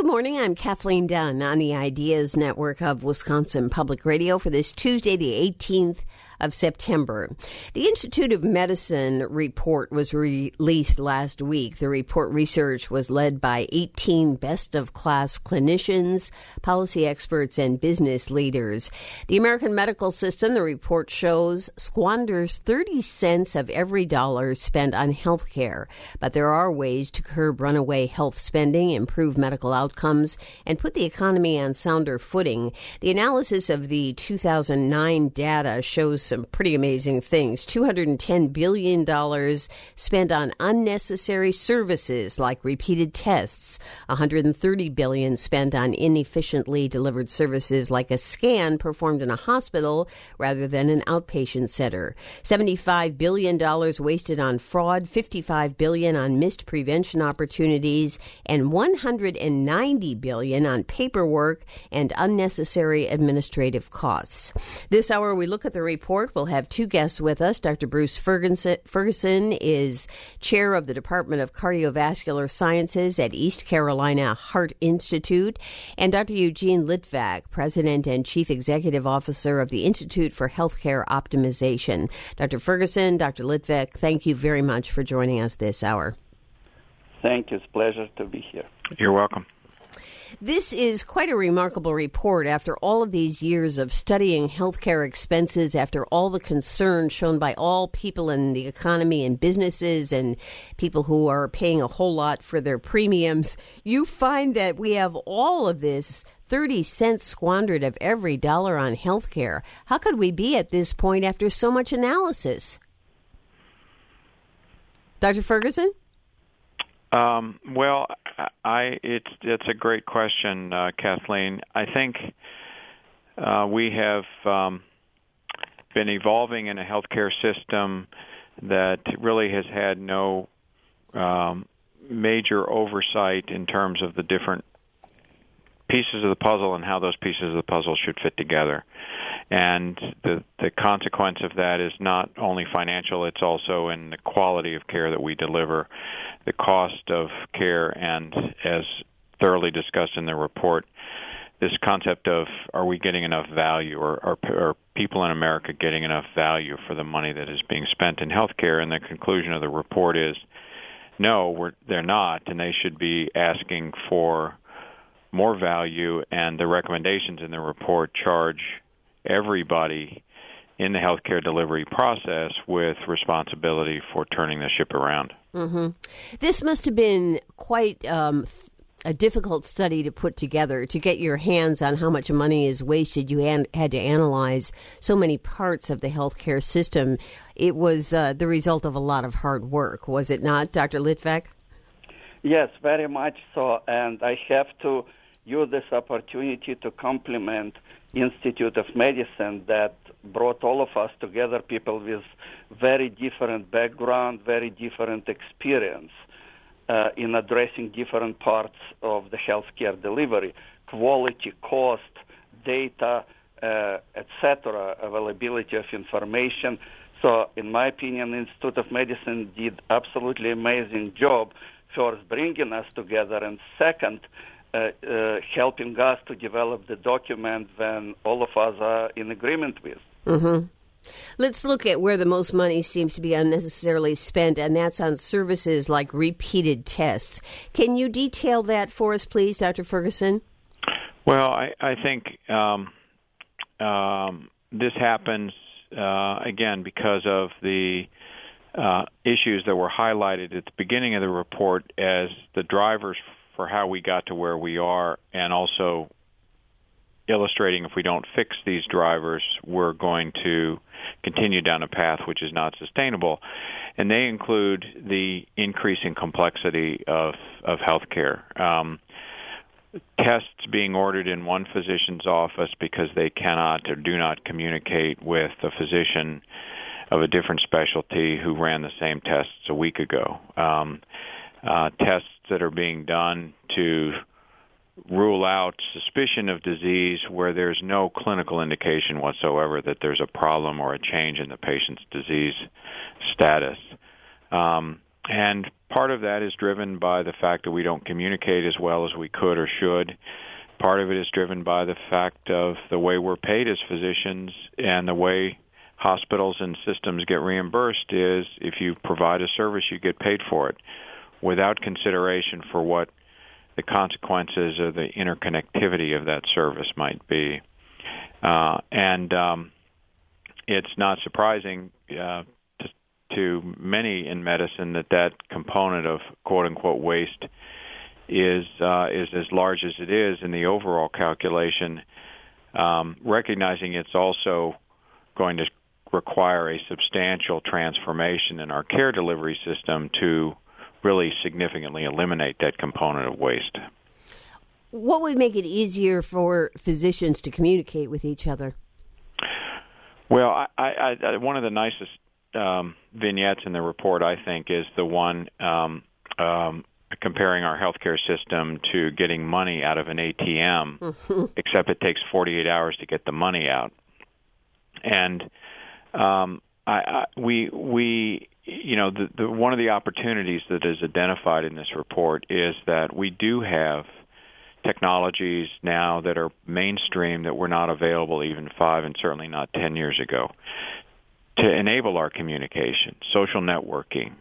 morning. I'm Kathleen Dunn on the Ideas Network of Wisconsin Public Radio for this Tuesday, the 18th of September. The Institute of Medicine report was released last week. The report research was led by 18 best-of-class clinicians, policy experts, and business leaders. The American medical system, the report shows, squanders 30 cents of every dollar spent on health care. But there are ways to curb runaway health spending, improve medical outcomes, and put the economy on sounder footing. The analysis of the 2009 data shows some pretty amazing things. $210 billion spent on unnecessary services like repeated tests. $130 billion spent on inefficiently delivered services like a scan performed in a hospital rather than an outpatient center. $75 billion wasted on fraud, $55 billion on missed prevention opportunities, and $190 billion on paperwork and unnecessary administrative costs. This hour, we look at the report. We'll have two guests with us. Dr. Bruce Ferguson is chair of the Department of Cardiovascular Sciences at East Carolina Heart Institute, and Dr. Eugene Litvak, president and chief executive officer of the Institute for Healthcare Optimization. Dr. Ferguson, Dr. Litvak, thank you very much for joining us this hour. Thank you. It's a pleasure to be here. You're welcome. This is quite a remarkable report after all of these years of studying healthcare expenses, after all the concern shown by all people in the economy and businesses and people who are paying a whole lot for their premiums. You find that we have all of this 30 cents squandered of every dollar on healthcare. How could we be at this point after so much analysis? Dr. Ferguson? Well, it's a great question, Kathleen. I think we have been evolving in a healthcare system that really has had no major oversight in terms of the different pieces of the puzzle and how those pieces of the puzzle should fit together. And the consequence of that is not only financial, it's also in the quality of care that we deliver, the cost of care, and as thoroughly discussed in the report, this concept of are we getting enough value, or are people in America getting enough value for the money that is being spent in healthcare? And the conclusion of the report is no, they're not, and they should be asking for more value, and the recommendations in the report charge everybody in the healthcare delivery process with responsibility for turning the ship around. Mm-hmm. This must have been quite a difficult study to put together, to get your hands on how much money is wasted. You had to analyze so many parts of the healthcare system. It was the result of a lot of hard work, was it not, Dr. Litvak? Yes, very much so, and I have to use this opportunity to compliment Institute of Medicine that brought all of us together, people with very different background, very different experience in addressing different parts of the healthcare delivery, quality, cost, data, etc., availability of information. So, in my opinion, Institute of Medicine did absolutely amazing job, first bringing us together, and second, helping us to develop the document when all of us are in agreement with. Mm-hmm. Let's look at where the most money seems to be unnecessarily spent, and that's on services like repeated tests. Can you detail that for us, please, Dr. Ferguson? Well, I think this happens, again, because of the issues that were highlighted at the beginning of the report as the drivers for how we got to where we are, and also illustrating if we don't fix these drivers, we're going to continue down a path which is not sustainable. And they include the increasing complexity of healthcare. Tests being ordered in one physician's office because they cannot or do not communicate with a physician of a different specialty who ran the same tests a week ago. Tests that are being done to rule out suspicion of disease where there's no clinical indication whatsoever that there's a problem or a change in the patient's disease status. And part of that is driven by the fact that we don't communicate as well as we could or should. Part of it is driven by the fact of the way we're paid as physicians, and the way hospitals and systems get reimbursed is if you provide a service, you get paid for it, without consideration for what the consequences of the interconnectivity of that service might be. It's not surprising to many in medicine that component of quote-unquote waste is as large as it is in the overall calculation, recognizing it's also going to require a substantial transformation in our care delivery system to really significantly eliminate that component of waste. What would make it easier for physicians to communicate with each other? Well, I one of the nicest vignettes in the report, I think, is the one comparing our healthcare system to getting money out of an ATM, except it takes 48 hours to get the money out. And one of the opportunities that is identified in this report is that we do have technologies now that are mainstream that were not available even 5 and certainly not 10 years ago to enable our communication, social networking,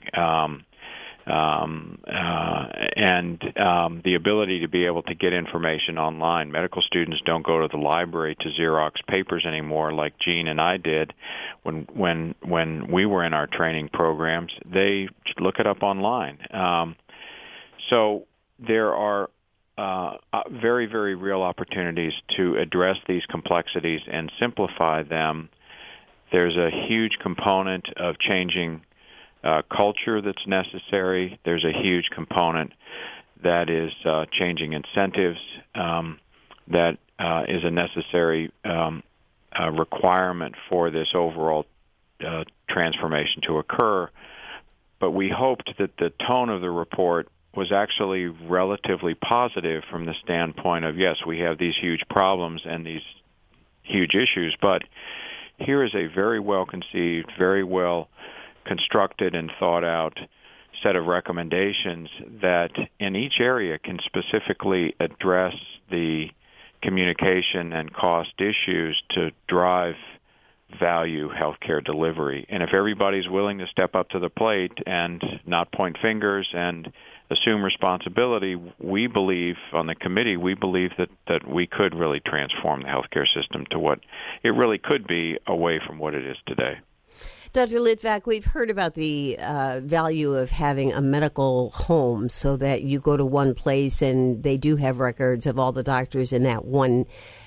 and the ability to be able to get information online. Medical students don't go to the library to Xerox papers anymore like Gene and I did when we were in our training programs. They look it up online. So there are very, very real opportunities to address these complexities and simplify them. There's a huge component of changing culture that's necessary. There's a huge component that is changing incentives that is a necessary requirement for this overall transformation to occur. But we hoped that the tone of the report was actually relatively positive from the standpoint of, yes, we have these huge problems and these huge issues, but here is a very well-conceived, very well-constructed and thought-out set of recommendations that in each area can specifically address the communication and cost issues to drive value healthcare delivery. And if everybody's willing to step up to the plate and not point fingers and assume responsibility, we believe, on the committee, we believe that we could really transform the healthcare system to what it really could be away from what it is today. Dr. Litvak, we've heard about the value of having a medical home so that you go to one place and they do have records of all the doctors in that one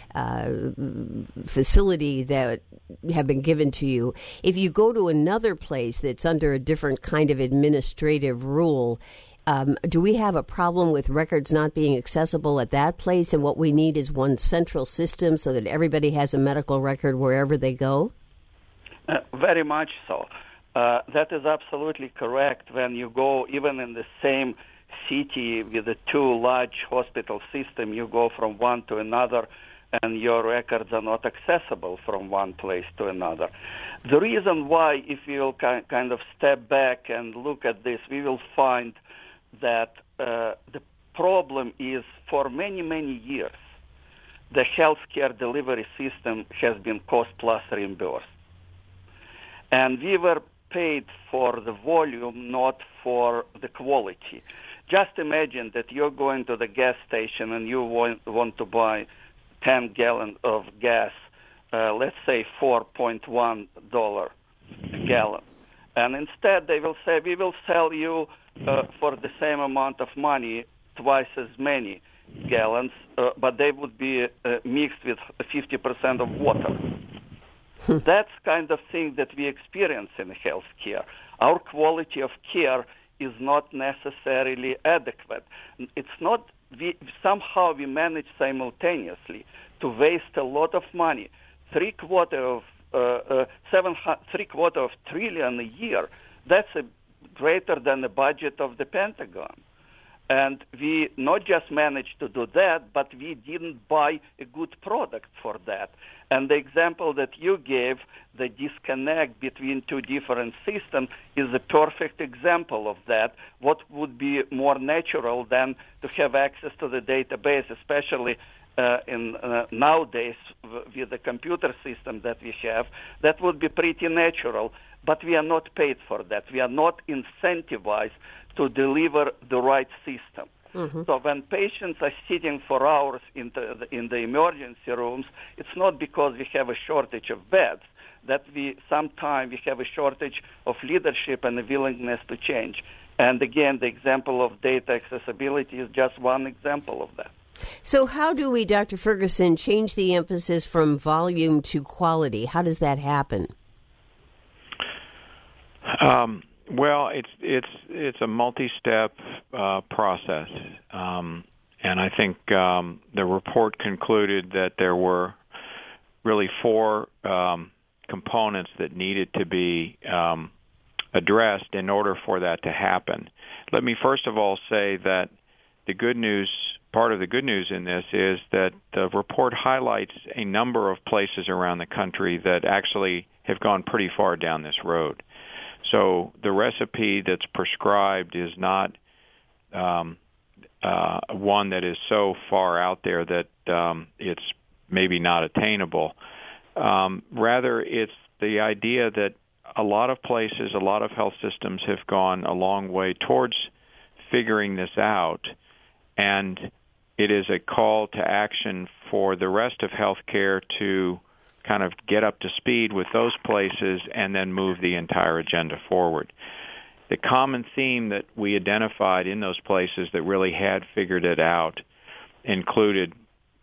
facility that have been given to you. If you go to another place that's under a different kind of administrative rule, do we have a problem with records not being accessible at that place, and what we need is one central system so that everybody has a medical record wherever they go? Very much so. That is absolutely correct. When you go, even in the same city with the two large hospital systems, you go from one to another, and your records are not accessible from one place to another. The reason why, if you'll kind of step back and look at this, we will find that the problem is for many, many years, the healthcare delivery system has been cost-plus reimbursed. And we were paid for the volume, not for the quality. Just imagine that you're going to the gas station and you want to buy 10 gallons of gas, let's say $4.1 a gallon. And instead they will say, we will sell you for the same amount of money twice as many gallons, but they would be mixed with 50% of water. That's kind of thing that we experience in healthcare. Our quality of care is not necessarily adequate. It's not. Somehow we manage simultaneously to waste a lot of money, $750 billion a year. That's greater than the budget of the Pentagon. And we not just managed to do that, but we didn't buy a good product for that. And the example that you gave, the disconnect between two different systems, is a perfect example of that. What would be more natural than to have access to the database, especially nowadays with the computer system that we have? That would be pretty natural, but we are not paid for that. We are not incentivized to deliver the right system. Mm-hmm. So when patients are sitting for hours in the emergency rooms, it's not because we have a shortage of beds, that sometimes we have a shortage of leadership and a willingness to change. And again, the example of data accessibility is just one example of that. So how do we, Dr. Ferguson, change the emphasis from volume to quality? How does that happen? Well, it's a multi-step process, and I think the report concluded that there were really four components that needed to be addressed in order for that to happen. Let me first of all say that part of the good news in this is that the report highlights a number of places around the country that actually have gone pretty far down this road. So the recipe that's prescribed is not one that is so far out there that it's maybe not attainable. Rather, it's the idea that a lot of places, a lot of health systems have gone a long way towards figuring this out, and it is a call to action for the rest of healthcare to kind of get up to speed with those places and then move the entire agenda forward. The common theme that we identified in those places that really had figured it out included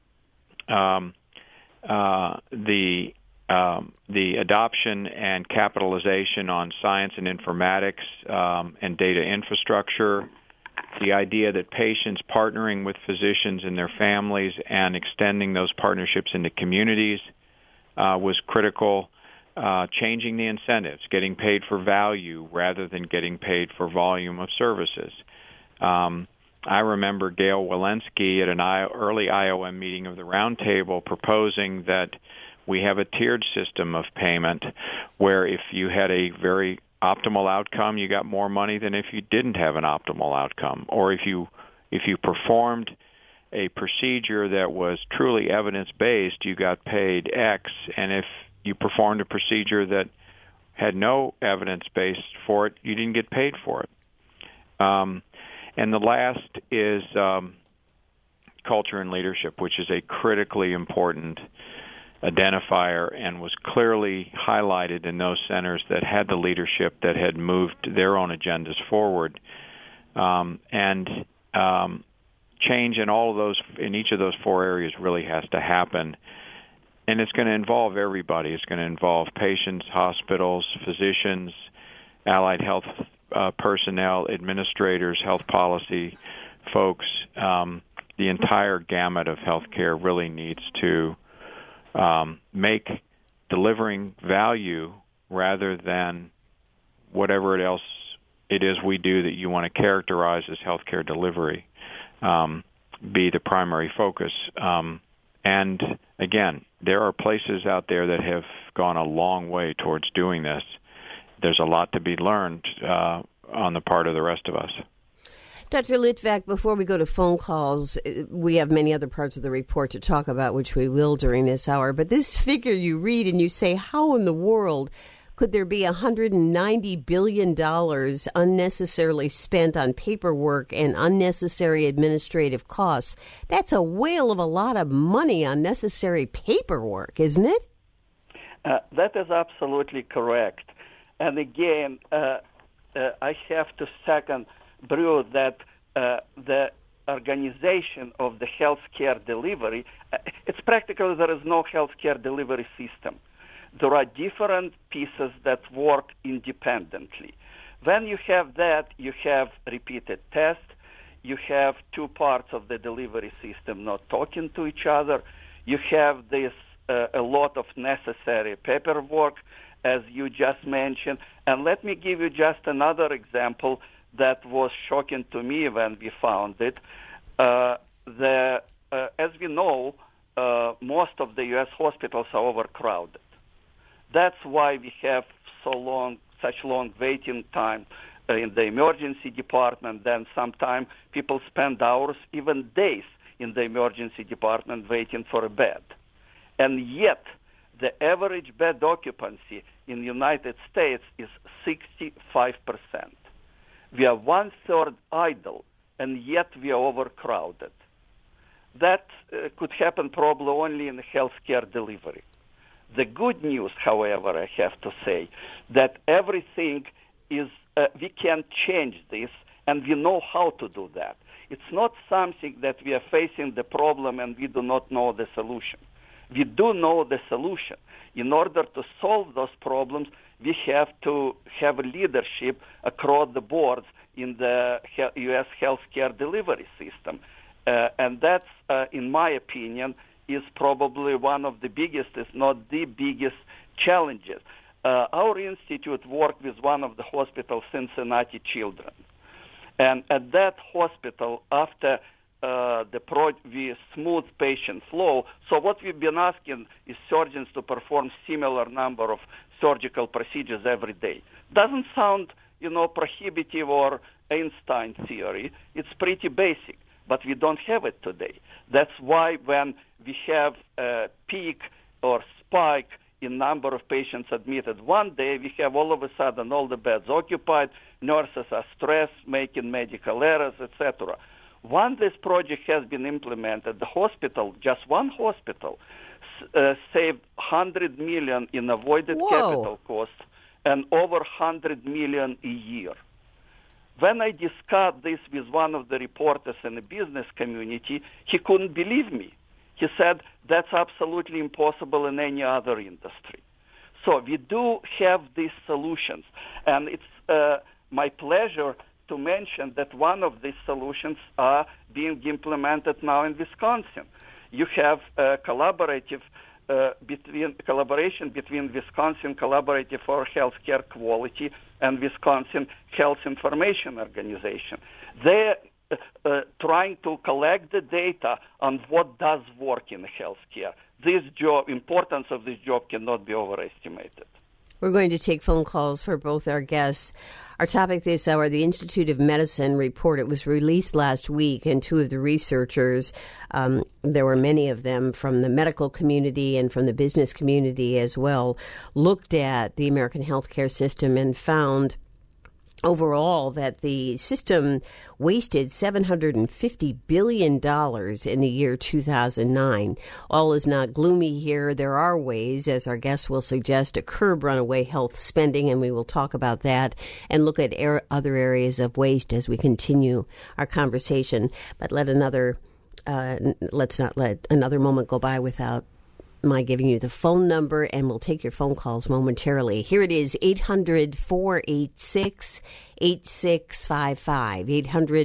the adoption and capitalization on science and informatics and data infrastructure, the idea that patients partnering with physicians and their families and extending those partnerships into communities was critical. Changing the incentives, getting paid for value rather than getting paid for volume of services. I remember Gail Walensky at an early IOM meeting of the Roundtable proposing that we have a tiered system of payment where if you had a very optimal outcome, you got more money than if you didn't have an optimal outcome. Or if you performed a procedure that was truly evidence-based, you got paid X, and if you performed a procedure that had no evidence base for it, you didn't get paid for it. And the last is culture and leadership, which is a critically important identifier and was clearly highlighted in those centers that had the leadership that had moved their own agendas forward. Change in each of those four areas really has to happen. And it's going to involve everybody. It's going to involve patients, hospitals, physicians, allied health personnel, administrators, health policy folks. The entire gamut of healthcare really needs to make delivering value rather than whatever else it is we do that you want to characterize as healthcare delivery be the primary focus. And again, there are places out there that have gone a long way towards doing this. There's a lot to be learned on the part of the rest of us. Dr. Litvak, before we go to phone calls, we have many other parts of the report to talk about, which we will during this hour. But this figure you read and you say, how in the world could there be $190 billion unnecessarily spent on paperwork and unnecessary administrative costs? That's a whale of a lot of money on necessary paperwork, isn't it? That is absolutely correct. And again, I have to second Brew that the organization of the healthcare delivery, it's practically there is no healthcare delivery system. There are different pieces that work independently. When you have that, you have repeated tests, you have two parts of the delivery system not talking to each other, you have this a lot of necessary paperwork, as you just mentioned. And let me give you just another example that was shocking to me when we found it. As we know, most of the U.S. hospitals are overcrowded. That's why we have such long waiting time in the emergency department. Then sometimes people spend hours, even days, in the emergency department waiting for a bed. And yet, the average bed occupancy in the United States is 65%. We are one-third idle, and yet we are overcrowded. That could happen probably only in healthcare delivery. The good news, however, I have to say, that everything is, we can change this, and we know how to do that. It's not something that we are facing the problem and we do not know the solution. We do know the solution. In order to solve those problems, we have to have leadership across the board in the U.S. healthcare delivery system. And that's, in my opinion, is probably one of the biggest, if not the biggest, challenges. Our institute worked with one of the hospitals, Cincinnati Children. And at that hospital, after we smooth patient flow, so what we've been asking is surgeons to perform similar number of surgical procedures every day. Doesn't sound, prohibitive or Einstein theory. It's pretty basic, but we don't have it today. That's why when we have a peak or spike in number of patients admitted one day, we have all of a sudden all the beds occupied, nurses are stressed, making medical errors, etc. Once this project has been implemented, the hospital, just one hospital, saved $100 million in avoided capital costs and over $100 million a year. When I discussed this with one of the reporters in the business community, he couldn't believe me. He said, that's absolutely impossible in any other industry. So we do have these solutions. And it's my pleasure to mention that one of these solutions are being implemented now in Wisconsin. You have collaboration between Wisconsin Collaborative for Healthcare Quality and Wisconsin Health Information Organization. They're trying to collect the data on what does work in healthcare. This importance of this job cannot be overestimated. We're going to take phone calls for both our guests. Our topic this hour, the Institute of Medicine report. It was released last week, and two of the researchers, there were many of them from the medical community and from the business community as well, looked at the American healthcare system and found overall that the system wasted $750 billion in the year 2009. All is not gloomy here. There are ways, as our guests will suggest, to curb runaway health spending, and we will talk about that and look at other areas of waste as we continue our conversation. But let's not let another moment go by without my giving you the phone number, and we'll take your phone calls momentarily. Here it is, 800-486-8655,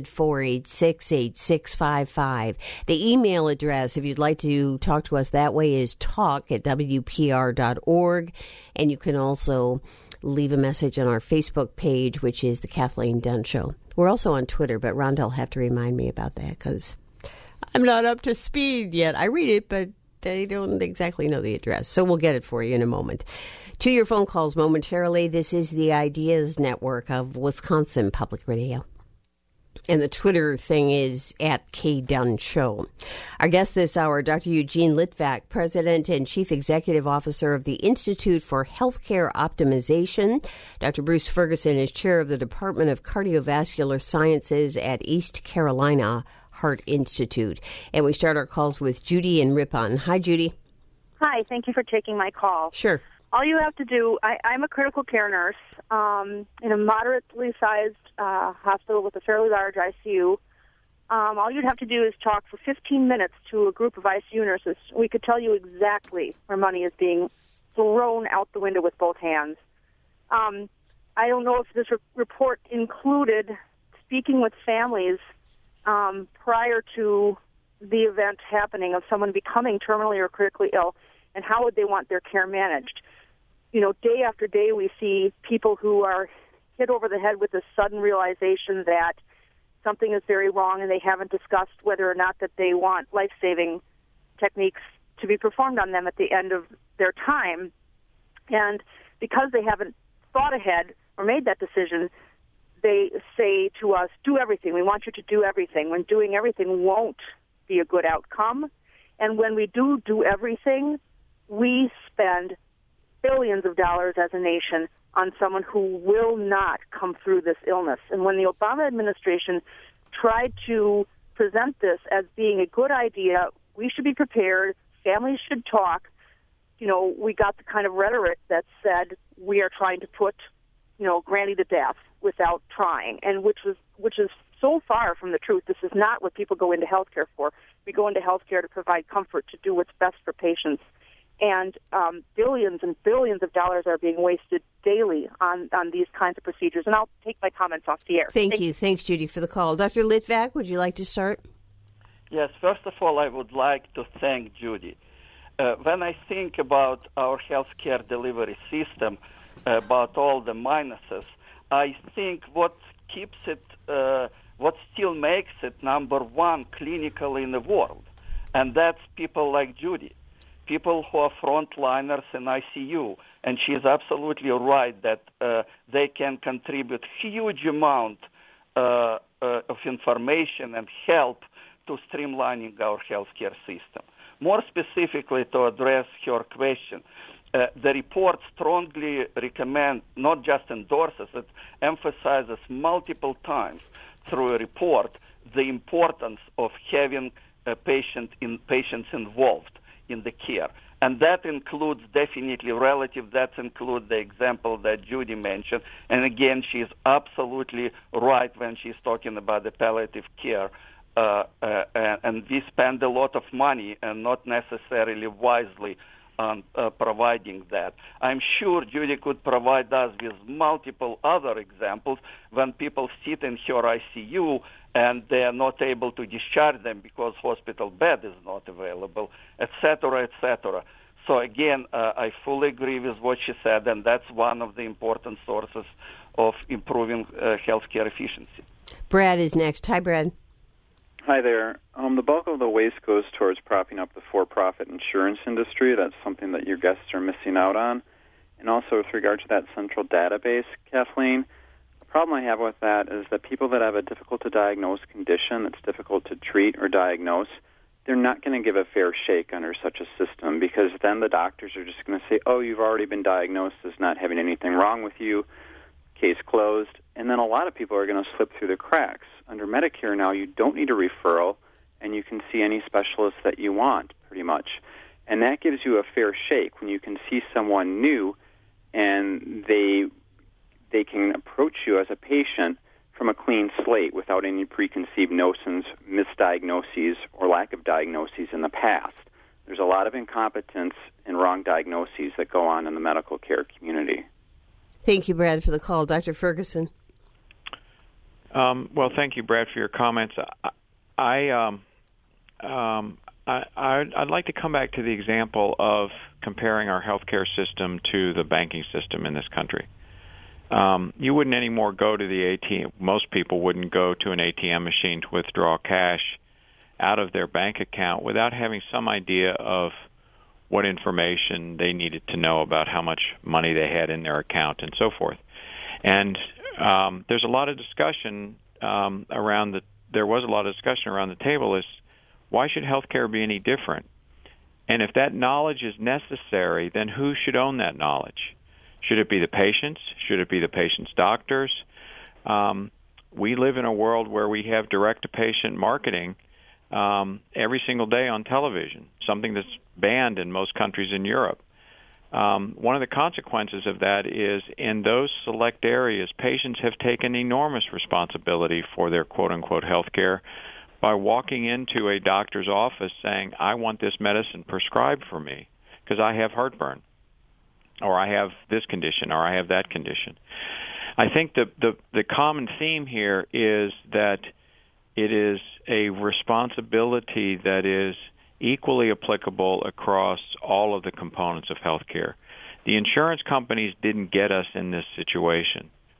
800-486-8655. The email address, if you'd like to talk to us that way, is talk@wpr.org, and you can also leave a message on our Facebook page, which is The Kathleen Dunn Show. We're also on Twitter, but Rhonda will have to remind me about that because I'm not up to speed yet. I read it, but they don't exactly know the address, so we'll get it for you in a moment. To your phone calls momentarily. This is the Ideas Network of Wisconsin Public Radio. And the Twitter thing is @KDunnShow. Our guest this hour, Dr. Eugene Litvak, President and Chief Executive Officer of the Institute for Healthcare Optimization. Dr. Bruce Ferguson is Chair of the Department of Cardiovascular Sciences at East Carolina Heart Institute. And we start our calls with Judy in Ripon. Hi, Judy. Hi, thank you for taking my call. Sure. All you have to do, I'm a critical care nurse in a moderately sized hospital with a fairly large ICU. All you'd have to do is talk for 15 minutes to a group of ICU nurses. We could tell you exactly where money is being thrown out the window with both hands. I don't know if this report included speaking with families prior to the event happening of someone becoming terminally or critically ill, and how would they want their care managed. Day after day we see people who are hit over the head with this sudden realization that something is very wrong, and they haven't discussed whether or not that they want life-saving techniques to be performed on them at the end of their time. And because they haven't thought ahead or made that decision, they say to us, do everything. We want you to do everything, when doing everything won't be a good outcome. And when we do everything, we spend billions of dollars as a nation on someone who will not come through this illness. And when the Obama administration tried to present this as being a good idea, we should be prepared, families should talk, we got the kind of rhetoric that said we are trying to put, Granny to death without trying, and which is so far from the truth. This is not what people go into healthcare for. We go into healthcare to provide comfort, to do what's best for patients. And billions and billions of dollars are being wasted daily on these kinds of procedures. And I'll take my comments off the air. Thank you. Thanks, Judy, for the call. Dr. Litvak, would you like to start? Yes, first of all, I would like to thank Judy. When I think about our healthcare delivery system, about all the minuses, I think what keeps it, what still makes it number one clinically in the world, and that's people like Judy, people who are frontliners in ICU. And she is absolutely right that they can contribute huge amount of information and help to streamlining our healthcare system. More specifically, to address her question, the report strongly recommends, not just endorses, it emphasizes multiple times through a report the importance of having patients involved in the care. And that includes definitely relative, that includes the example that Judy mentioned. And again, she's absolutely right when she's talking about the palliative care. And we spend a lot of money and not necessarily wisely on providing that. I'm sure Judy could provide us with multiple other examples when people sit in her ICU and they are not able to discharge them because hospital bed is not available, et cetera, et cetera. So again, I fully agree with what she said, and that's one of the important sources of improving healthcare efficiency. Brad is next. Hi, Brad. Hi there. The bulk of the waste goes towards propping up the for-profit insurance industry. That's something that your guests are missing out on. And also with regard to that central database, Kathleen, the problem I have with that is that people that have a difficult-to-diagnose condition that's difficult to treat or diagnose, they're not going to give a fair shake under such a system, because then the doctors are just going to say, oh, you've already been diagnosed as not having anything wrong with you, case closed. And then a lot of people are going to slip through the cracks. Under Medicare now, you don't need a referral, and you can see any specialist that you want, pretty much. And that gives you a fair shake when you can see someone new, and they can approach you as a patient from a clean slate without any preconceived notions, misdiagnoses, or lack of diagnoses in the past. There's a lot of incompetence and wrong diagnoses that go on in the medical care community. Thank you, Brad, for the call. Dr. Ferguson. Well, thank you, Brad, for your comments. I'd like to come back to the example of comparing our healthcare system to the banking system in this country. You wouldn't anymore go to the ATM. Most people wouldn't go to an ATM machine to withdraw cash out of their bank account without having some idea of what information they needed to know about how much money they had in their account and so forth. And there's a lot of discussion there was a lot of discussion around the table is, why should healthcare be any different? And if that knowledge is necessary, then who should own that knowledge? Should it be the patients? Should it be the patient's doctors? We live in a world where we have direct-to-patient marketing every single day on television, something that's banned in most countries in Europe. One of the consequences of that is in those select areas, patients have taken enormous responsibility for their quote-unquote health care by walking into a doctor's office saying, I want this medicine prescribed for me because I have heartburn, or I have this condition, or I have that condition. I think the common theme here is that it is a responsibility that is equally applicable across all of the components of healthcare. The insurance companies didn't get us in this situation.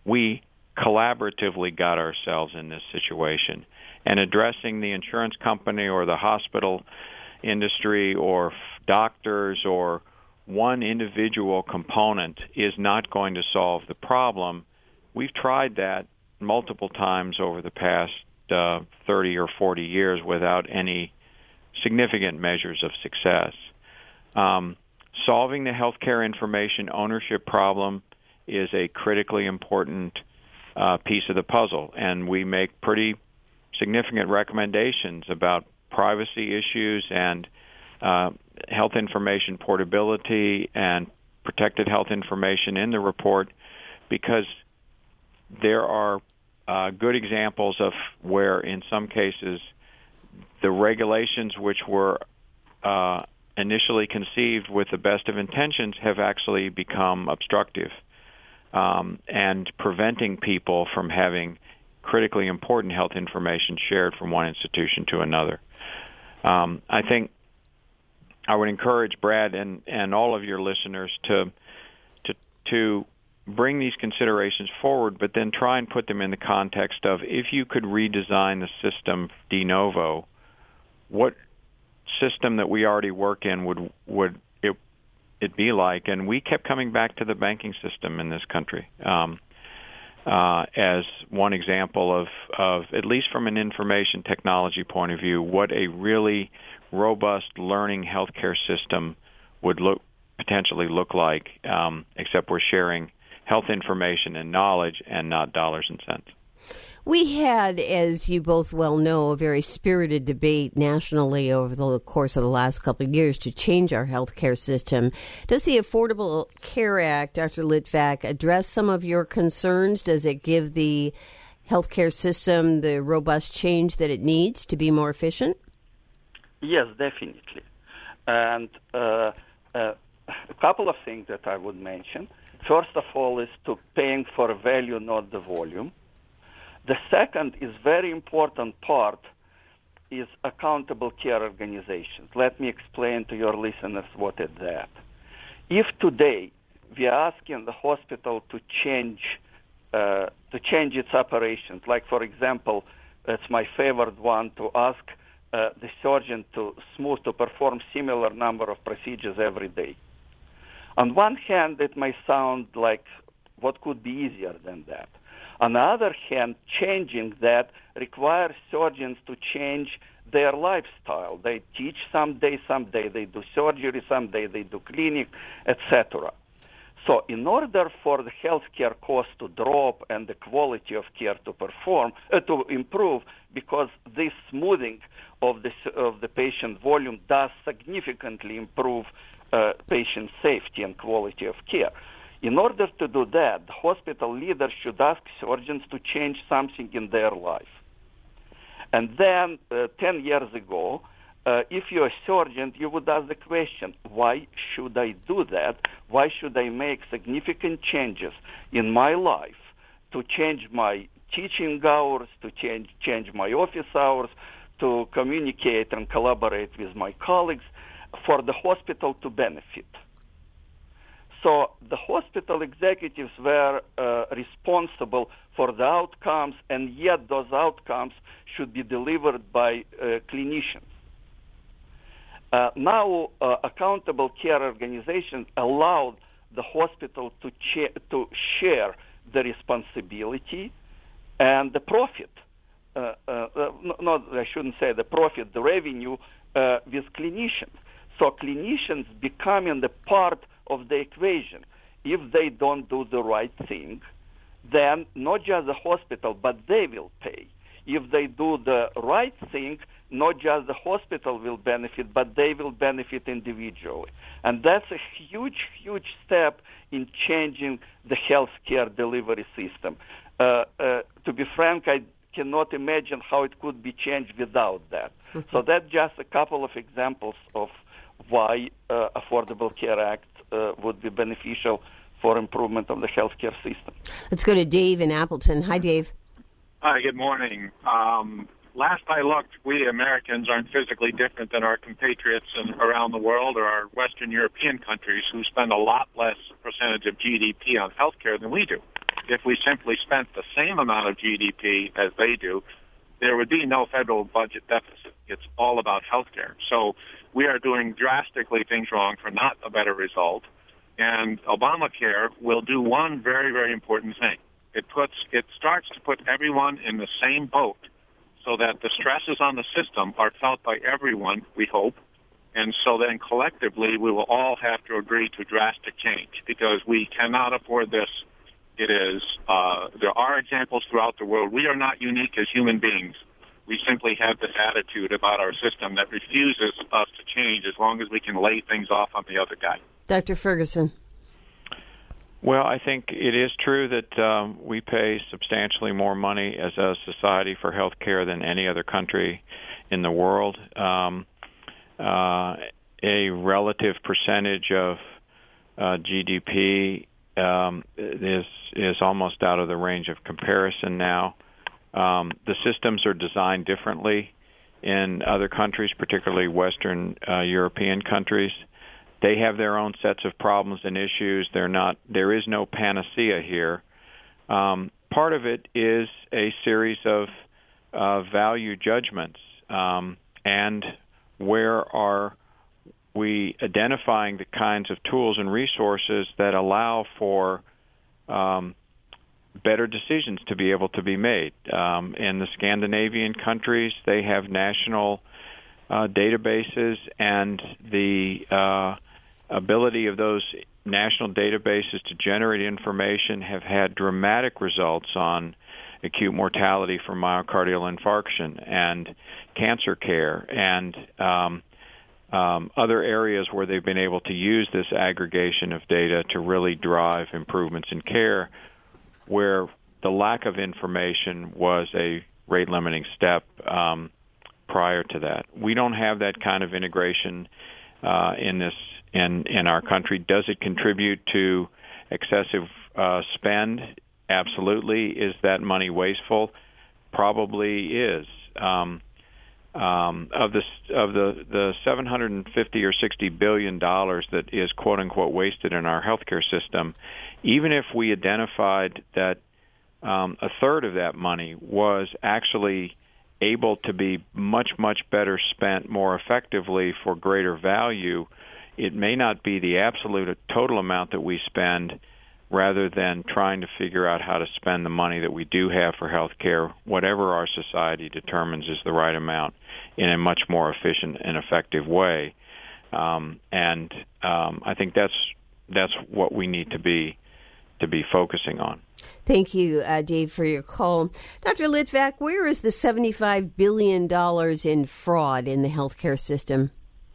we collaboratively got ourselves in this situation. And addressing the insurance company or the hospital industry or doctors or one individual component is not going to solve the problem. We've tried that multiple times over the past 30 or 40 years without any significant measures of success. Solving the healthcare information ownership problem is a critically important piece of the puzzle, and we make pretty significant recommendations about privacy issues and health information portability and protected health information in the report, because there are good examples of where, in some cases, the regulations which were initially conceived with the best of intentions have actually become obstructive and preventing people from having critically important health information shared from one institution to another. I think I would encourage Brad and all of your listeners to bring these considerations forward, but then try and put them in the context of, if you could redesign the system de novo, what system that we already work in would it be like? And we kept coming back to the banking system in this country as one example of, at least from an information technology point of view, what a really robust learning healthcare system would potentially look like, except we're sharing health information and knowledge and not dollars and cents. We had, as you both well know, a very spirited debate nationally over the course of the last couple of years to change our healthcare system. Does the Affordable Care Act, Dr. Litvak, address some of your concerns? Does it give the healthcare system the robust change that it needs to be more efficient? Yes, definitely. And a couple of things that I would mention. First of all is to paying for value, not the volume. The second is very important part is accountable care organizations. Let me explain to your listeners what is that. If today we are asking the hospital to change its operations, like for example, it's my favorite one, to ask the surgeon to perform similar number of procedures every day. On one hand, it may sound like what could be easier than that. On the other hand, changing that requires surgeons to change their lifestyle. They teach some day they do surgery, some day they do clinic, etc. So in order for the healthcare cost to drop and the quality of care to improve, because this smoothing of the patient volume does significantly improve patient safety and quality of care. In order to do that, hospital leaders should ask surgeons to change something in their life. And then 10 years ago, if you're a surgeon, you would ask the question, why should I do that? Why should I make significant changes in my life to change my teaching hours, to change my office hours, to communicate and collaborate with my colleagues for the hospital to benefit? So the hospital executives were responsible for the outcomes, and yet those outcomes should be delivered by clinicians. Now, accountable care organizations allowed the hospital to share the responsibility and the profit. I shouldn't say the profit, the revenue with clinicians. So clinicians becoming the part of the equation. If they don't do the right thing, then not just the hospital, but they will pay. If they do the right thing, not just the hospital will benefit, but they will benefit individually. And that's a huge, huge step in changing the healthcare delivery system. To be frank, I cannot imagine how it could be changed without that. Mm-hmm. So that's just a couple of examples of why Affordable Care Act would be beneficial for improvement of the healthcare system. Let's go to Dave in Appleton. Hi, Dave. Hi, good morning. Last I looked, we Americans aren't physically different than our compatriots around the world or our Western European countries who spend a lot less percentage of GDP on healthcare than we do. if we simply spent the same amount of GDP as they do, there would be no federal budget deficit. It's all about health care. So we are doing drastically things wrong for not a better result. And Obamacare will do one very, very important thing. It starts to put everyone in the same boat so that the stresses on the system are felt by everyone, we hope. And so then collectively we will all have to agree to drastic change because we cannot afford this. It is, there are examples throughout the world. We are not unique as human beings. We simply have this attitude about our system that refuses us to change as long as we can lay things off on the other guy. Dr. Ferguson. Well, I think it is true that we pay substantially more money as a society for health care than any other country in the world. A relative percentage of GDP is almost out of the range of comparison now. The systems are designed differently in other countries, particularly Western European countries. They have their own sets of problems and issues. There is no panacea here. Part of it is a series of value judgments, and where are we identifying the kinds of tools and resources that allow for better decisions to be able to be made. In the Scandinavian countries, they have national databases, and the ability of those national databases to generate information have had dramatic results on acute mortality from myocardial infarction and cancer care and other areas where they've been able to use this aggregation of data to really drive improvements in care, where the lack of information was a rate-limiting step prior to that. We don't have that kind of integration in our country. Does it contribute to excessive spend? Absolutely. Is that money wasteful? Probably is. Of the $750 or $60 billion that is quote unquote wasted in our healthcare system, even if we identified that a third of that money was actually able to be much, much better spent more effectively for greater value, it may not be the absolute total amount that we spend, rather than trying to figure out how to spend the money that we do have for health care, whatever our society determines is the right amount, in a much more efficient and effective way. I think that's what we need to be focusing on. Thank you, Dave, for your call. Dr. Litvak, where is the $75 billion in fraud in the healthcare system?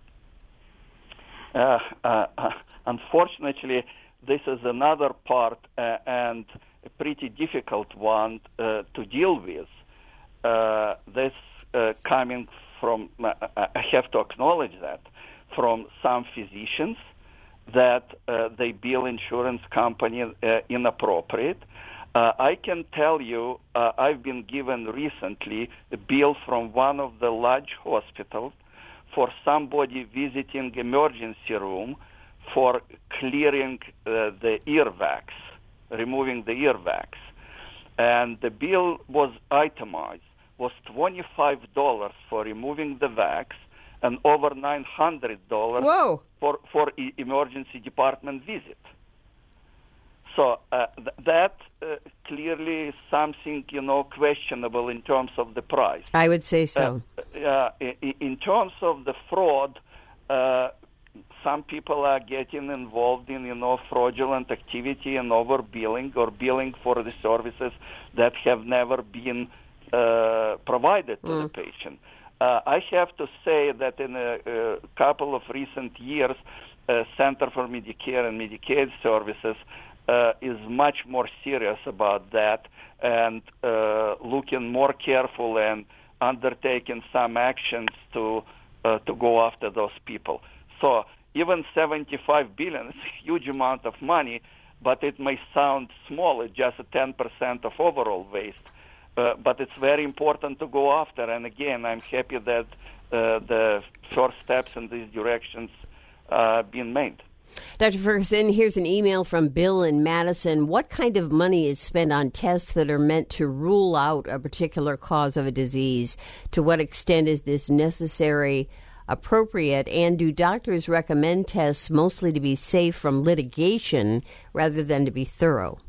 Unfortunately, this is another part and a pretty difficult one to deal with. This coming from, I have to acknowledge that, from some physicians that they bill insurance company inappropriate. I can tell you, I've been given recently a bill from one of the large hospitals for somebody visiting emergency room for clearing the earwax, removing the earwax. And the bill was itemized, was $25 for removing the wax and over $900 for emergency department visit. So that clearly is something, questionable in terms of the price. I would say so. In terms of the fraud, some people are getting involved in, fraudulent activity and overbilling or billing for the services that have never been provided to the patient. I have to say that in a couple of recent years, Center for Medicare and Medicaid Services is much more serious about that and looking more careful and undertaking some actions to go after those people. So even $75 billion is a huge amount of money, but it may sound small. It's just 10% of overall waste. But it's very important to go after. And again, I'm happy that the first steps in these directions being made. Dr. Ferguson, here's an email from Bill in Madison. What kind of money is spent on tests that are meant to rule out a particular cause of a disease? To what extent is this necessary, appropriate, and do doctors recommend tests mostly to be safe from litigation rather than to be thorough?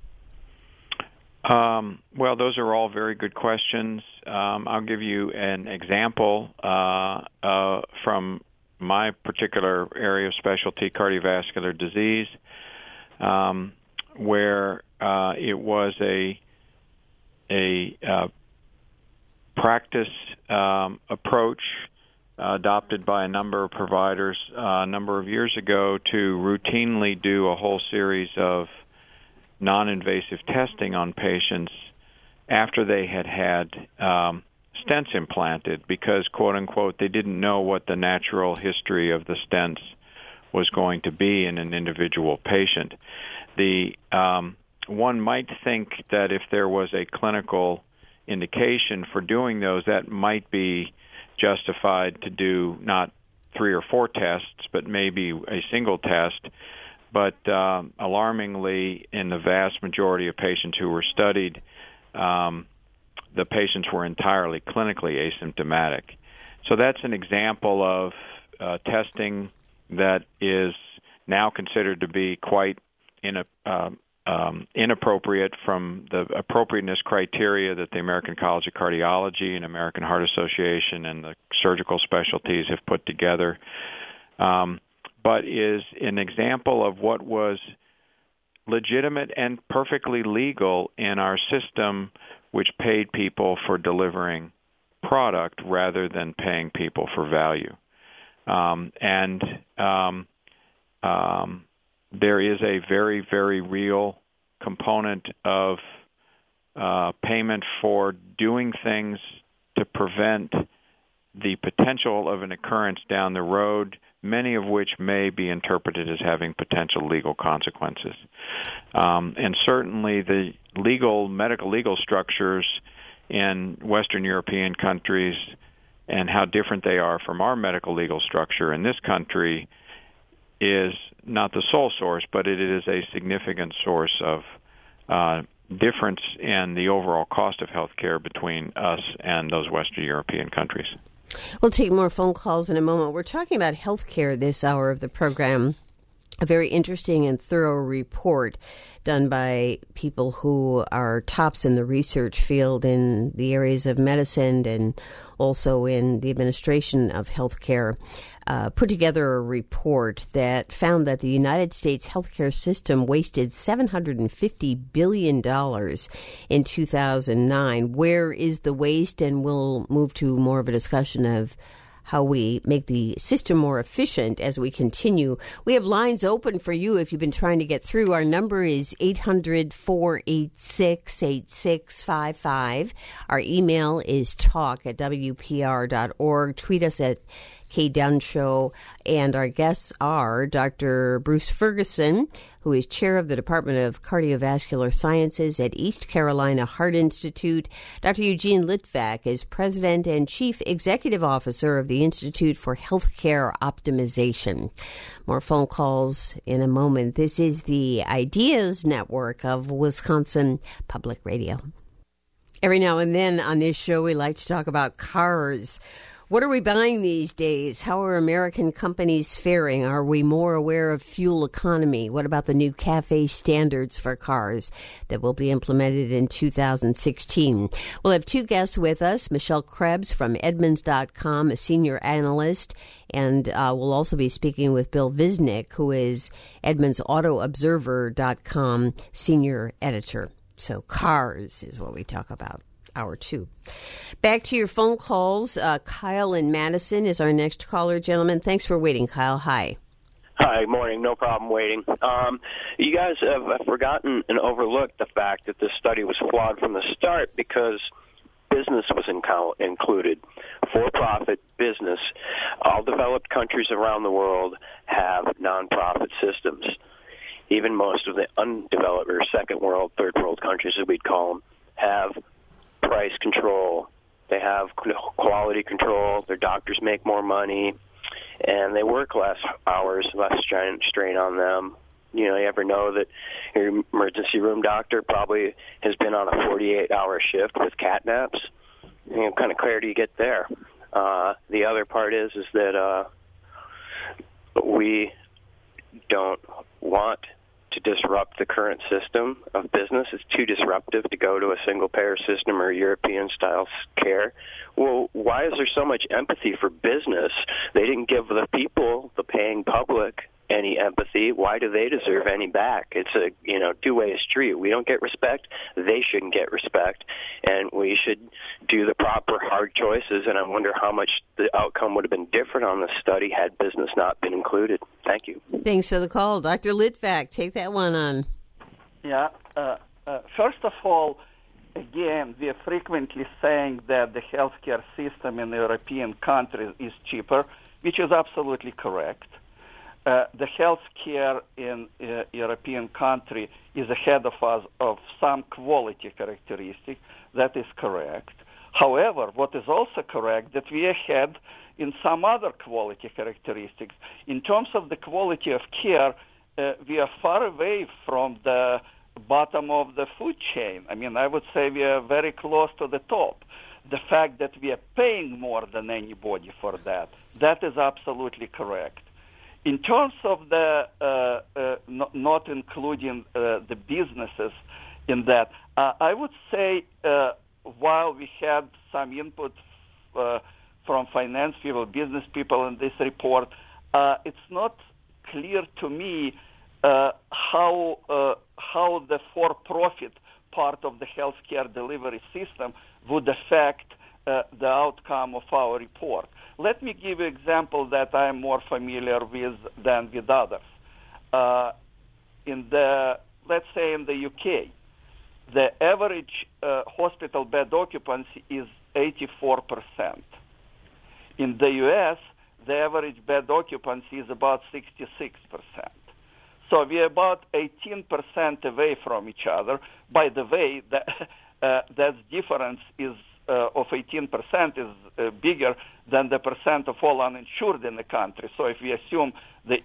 Well, those are all very good questions. I'll give you an example from my particular area of specialty, cardiovascular disease, where it was a practice approach adopted by a number of providers a number of years ago to routinely do a whole series of non-invasive testing on patients after they had stents implanted because, quote unquote, they didn't know what the natural history of the stents was going to be in an individual patient. One might think that if there was a clinical indication for doing those, that might be justified to do not 3 or 4 tests, but maybe a single test. But alarmingly, in the vast majority of patients who were studied, the patients were entirely clinically asymptomatic. So that's an example of testing that is now considered to be quite inappropriate from the appropriateness criteria that the American College of Cardiology and American Heart Association and the surgical specialties have put together, but is an example of what was legitimate and perfectly legal in our system, which paid people for delivering product rather than paying people for value. There is a very, very real component of payment for doing things to prevent the potential of an occurrence down the road, many of which may be interpreted as having potential legal consequences. And certainly the medical legal structures in Western European countries and how different they are from our medical legal structure in this country is not the sole source, but it is a significant source of difference in the overall cost of health care between us and those Western European countries. We'll take more phone calls in a moment. We're talking about health care this hour of the program. A very interesting and thorough report done by people who are tops in the research field in the areas of medicine and also in the administration of health care. Put together a report that found that the United States healthcare system wasted $750 billion in 2009. Where is the waste? And we'll move to more of a discussion of how we make the system more efficient as we continue. We have lines open for you if you've been trying to get through. Our number is 800-486-8655. Our email is talk@wpr.org. Tweet us at Kay Dunn Show, and our guests are Dr. Bruce Ferguson, who is chair of the Department of Cardiovascular Sciences at East Carolina Heart Institute. Dr. Eugene Litvak is president and chief executive officer of the Institute for Healthcare Optimization. More phone calls in a moment. This is the Ideas Network of Wisconsin Public Radio. Every now and then on this show, we like to talk about cars. What are we buying these days? How are American companies faring? Are we more aware of fuel economy? What about the new CAFE standards for cars that will be implemented in 2016? We'll have 2 guests with us, Michelle Krebs from Edmunds.com, a senior analyst, and we'll also be speaking with Bill Visnick, who is EdmundsAutoObserver.com senior editor. So cars is what we talk about. Hour 2. Back to your phone calls. Kyle in Madison is our next caller, gentlemen. Thanks for waiting, Kyle. Hi. Hi, morning. No problem waiting. You guys have forgotten and overlooked the fact that this study was flawed from the start because business was included. For-profit business. All developed countries around the world have nonprofit systems. Even most of the undeveloped or second world, third world countries, as we'd call them, have price control. They have quality control. Their doctors make more money. and they work less hours, less strain on them. You ever know that your emergency room doctor probably has been on a 48-hour shift with cat naps? What kind of clarity you get there? The other part is that we don't want to disrupt the current system of business. It's too disruptive to go to a single-payer system or European-style care. Well, why is there so much empathy for business? They didn't give the people, the paying public, any empathy. Why do they deserve any back? It's a two-way street. We don't get respect. They shouldn't get respect, and we should do the proper hard choices. And I wonder how much the outcome would have been different on this study had business not been included. Thank you. Thanks for the call, Dr. Litvak. Take that one on. Yeah. First of all, again, we are frequently saying that the healthcare system in the European countries is cheaper, which is absolutely correct. The health care in European country is ahead of us of some quality characteristic. That is correct. However, what is also correct that we are ahead in some other quality characteristics. In terms of the quality of care, we are far away from the bottom of the food chain. I mean, I would say we are very close to the top. The fact that we are paying more than anybody for that is absolutely correct. In terms of the not including the businesses in that, I would say while we had some input from finance people, business people in this report, it's not clear to me how the for-profit part of the healthcare delivery system would affect the outcome of our report. Let me give you an example that I am more familiar with than with others. Let's say in the UK, the average hospital bed occupancy is 84%. In the US, the average bed occupancy is about 66%. So we are about 18% away from each other. By the way, that difference is of 18% is bigger than the percent of all uninsured in the country. So if we assume the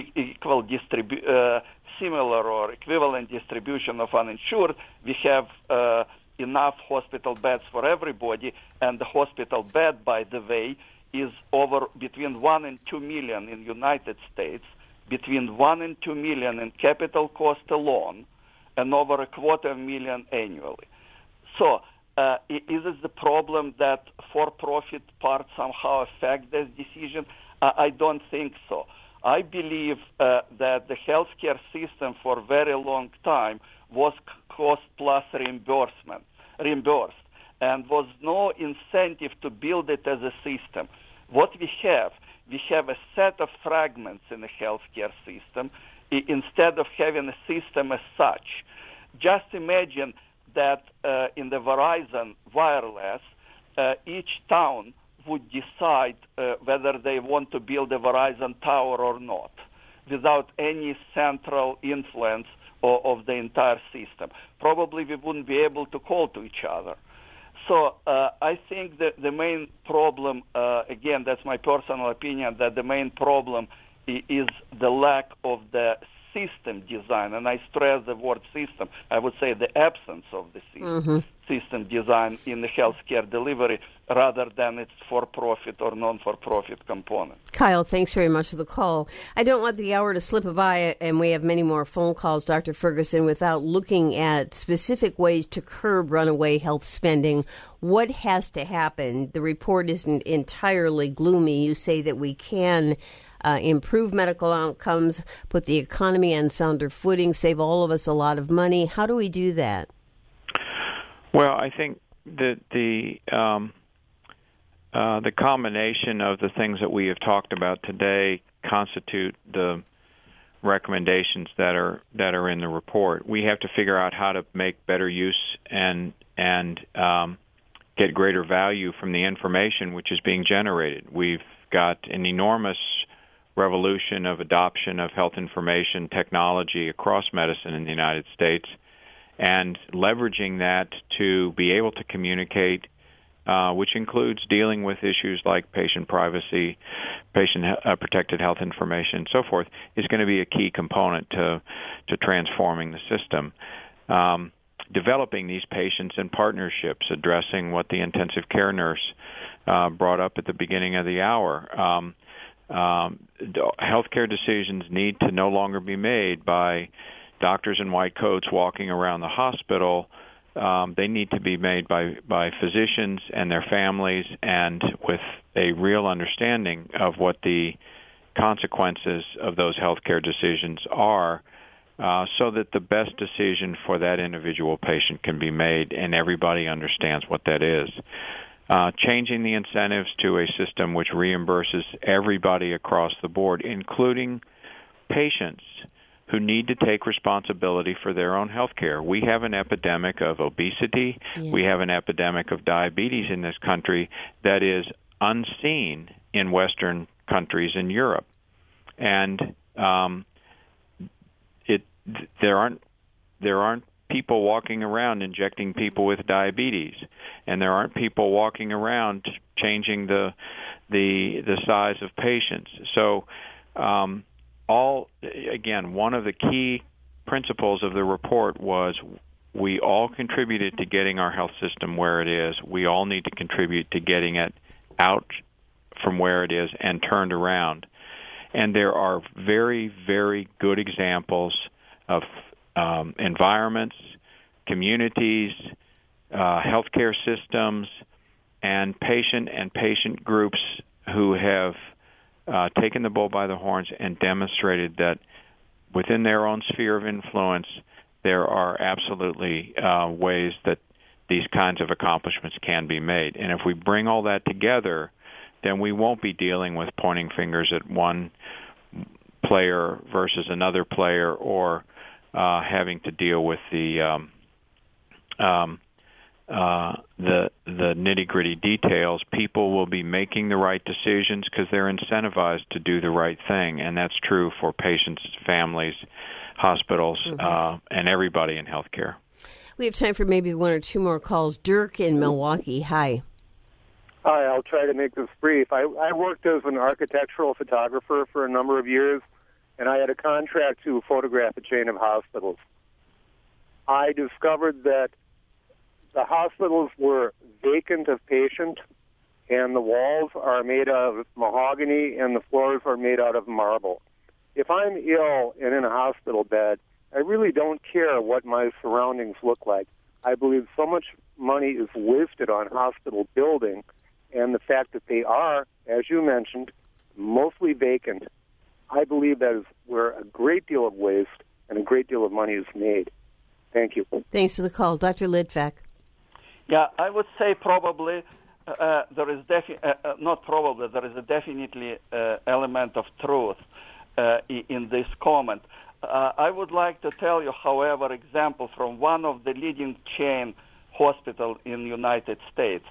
similar or equivalent distribution of uninsured, we have enough hospital beds for everybody, and the hospital bed, by the way, is over between 1 and 2 million in the United States, between 1 and 2 million in capital cost alone, and over 250,000 annually. So is it the problem that for-profit part somehow affect this decision? I don't think so. I believe that the healthcare system for a very long time was cost-plus reimbursed, and was no incentive to build it as a system. What we have a set of fragments in the healthcare system instead of having a system as such. Just imagine that in the Verizon wireless, each town would decide whether they want to build a Verizon tower or not, without any central influence of the entire system. Probably we wouldn't be able to call to each other. So I think that the main problem, again, that's my personal opinion, that the main problem is the lack of the system design, and I stress the word system. I would say the absence of the system design in the healthcare delivery, rather than its for-profit or non-for-profit component. Kyle, thanks very much for the call. I don't want the hour to slip by, and we have many more phone calls, Dr. Ferguson, without looking at specific ways to curb runaway health spending. What has to happen? The report isn't entirely gloomy. You say that we can improve medical outcomes, put the economy on sounder footing, save all of us a lot of money. How do we do that? Well, I think that the combination of the things that we have talked about today constitute the recommendations that are in the report. We have to figure out how to make better use and get greater value from the information which is being generated. We've got an enormous revolution of adoption of health information technology across medicine in the United States, and leveraging that to be able to communicate which includes dealing with issues like patient privacy, patient protected health information, and so forth, is going to be a key component to transforming the system. Developing these patients in partnerships, addressing what the intensive care nurse brought up at the beginning of the hour. Healthcare decisions need to no longer be made by doctors in white coats walking around the hospital. They need to be made by physicians and their families, and with a real understanding of what the consequences of those healthcare decisions are, so that the best decision for that individual patient can be made and everybody understands what that is. Changing the incentives to a system which reimburses everybody across the board, including patients who need to take responsibility for their own health care. We have an epidemic of obesity. Yes. We have an epidemic of diabetes in this country that is unseen in Western countries in Europe. And there aren't people walking around injecting people with diabetes, and there aren't people walking around changing the size of patients. So one of the key principles of the report was we all contributed to getting our health system where it is. We all need to contribute to getting it out from where it is and turned around. And there are very, very good examples of environments, communities, healthcare systems, and patient groups who have taken the bull by the horns and demonstrated that within their own sphere of influence, there are absolutely ways that these kinds of accomplishments can be made. And if we bring all that together, then we won't be dealing with pointing fingers at one player versus another player, or having to deal with the nitty-gritty details. People will be making the right decisions because they're incentivized to do the right thing, and that's true for patients, families, hospitals, and everybody in healthcare. We have time for maybe one or two more calls. Dirk in Milwaukee. Hi. Hi, I'll try to make this brief. I worked as an architectural photographer for a number of years, and I had a contract to photograph a chain of hospitals. I discovered that the hospitals were vacant of patient, and the walls are made out of mahogany, and the floors are made out of marble. If I'm ill and in a hospital bed, I really don't care what my surroundings look like. I believe so much money is wasted on hospital building, and the fact that they are, as you mentioned, mostly vacant, I believe that is where a great deal of waste and a great deal of money is made. Thank you. Thanks for the call. Dr. Litvak. Yeah, I would say probably there is there is a definitely element of truth in this comment. I would like to tell you, however, example from one of the leading chain hospitals in the United States.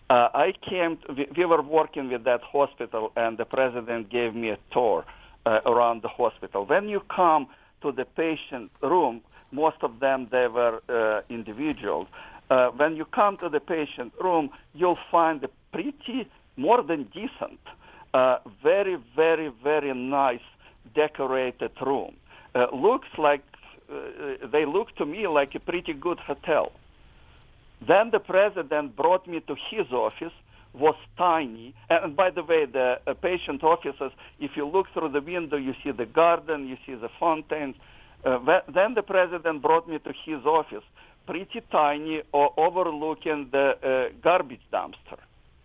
We were working with that hospital, and the president gave me a tour around the hospital. When you come to the patient room, most of them, they were individuals. When you come to the patient room, you'll find a pretty, more than decent, very, very, very nice decorated room. Looks like, they look to me like a pretty good hotel. Then the president brought me to his office, was tiny. And by the way, the patient offices, if you look through the window, you see the garden, you see the fountains. Then the president brought me to his office, pretty tiny, overlooking the garbage dumpster.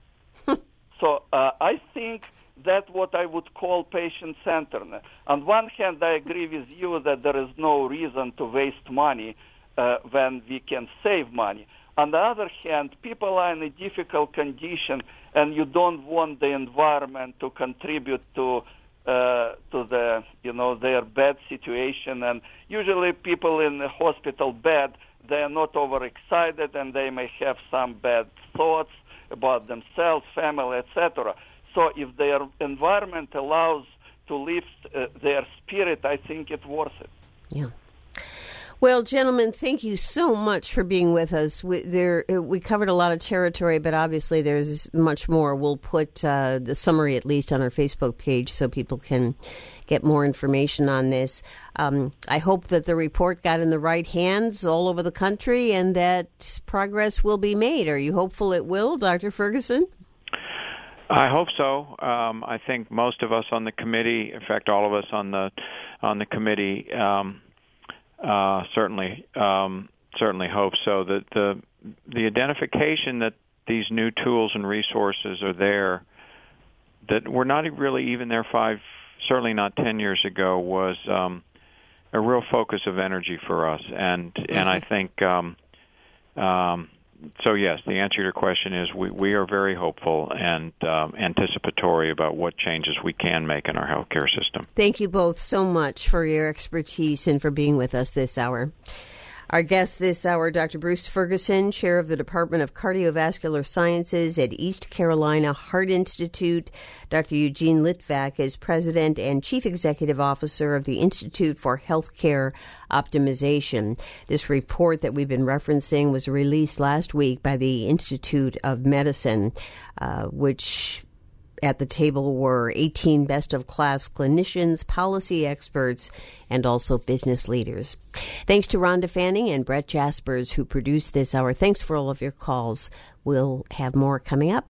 So I think that's what I would call patient-centeredness. On one hand, I agree with you that there is no reason to waste money when we can save money. On the other hand, people are in a difficult condition, and you don't want the environment to contribute to the, their bad situation. And usually people in the hospital bed, they are not overexcited, and they may have some bad thoughts about themselves, family, etc. So if their environment allows to lift their spirit, I think it's worth it. Yeah. Well, gentlemen, thank you so much for being with us. We covered a lot of territory, but obviously there's much more. We'll put the summary at least on our Facebook page so people can get more information on this. I hope that the report got in the right hands all over the country and that progress will be made. Are you hopeful it will, Dr. Ferguson? I hope so. I think most of us on the committee, in fact, all of us on the committee, certainly hope so. That the identification that these new tools and resources are there, that were not really even there certainly not 10 years ago, was a real focus of energy for us. And I think, so yes, the answer to your question is we are very hopeful and anticipatory about what changes we can make in our healthcare system. Thank you both so much for your expertise and for being with us this hour. Our guest this hour, Dr. Bruce Ferguson, chair of the Department of Cardiovascular Sciences at East Carolina Heart Institute. Dr. Eugene Litvak is president and chief executive officer of the Institute for Healthcare Optimization. This report that we've been referencing was released last week by the Institute of Medicine, which at the table were 18 best-of-class clinicians, policy experts, and also business leaders. Thanks to Rhonda Fanning and Brett Jaspers, who produced this hour. Thanks for all of your calls. We'll have more coming up.